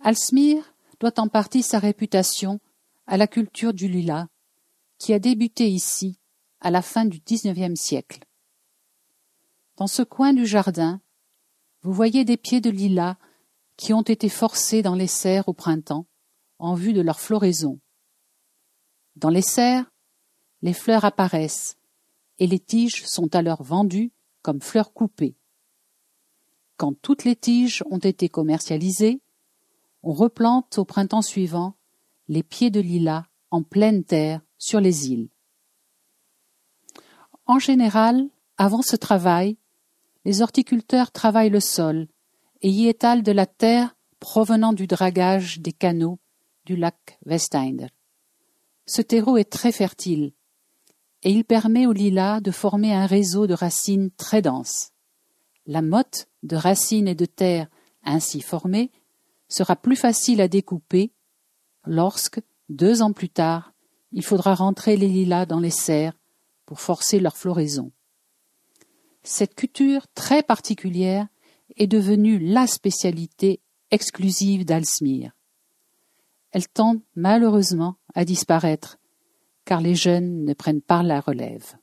Aalsmeer doit en partie sa réputation à la culture du lilas, qui a débuté ici à la fin du XIXe siècle. Dans ce coin du jardin, vous voyez des pieds de lilas qui ont été forcés dans les serres au printemps en vue de leur floraison. Dans les serres, les fleurs apparaissent et les tiges sont alors vendues comme fleurs coupées. Quand toutes les tiges ont été commercialisées, on replante au printemps suivant les pieds de lilas en pleine terre sur les îles. En général, avant ce travail, les horticulteurs travaillent le sol et y étalent de la terre provenant du dragage des canaux du lac Westeinde. Ce terreau est très fertile et il permet aux lilas de former un réseau de racines très dense. La motte de racines et de terre ainsi formée sera plus facile à découper lorsque, 2 ans plus tard, il faudra rentrer les lilas dans les serres pour forcer leur floraison. Cette couture très particulière est devenue la spécialité exclusive d'Aalsmeer. Elle tend malheureusement à disparaître, car les jeunes ne prennent pas la relève.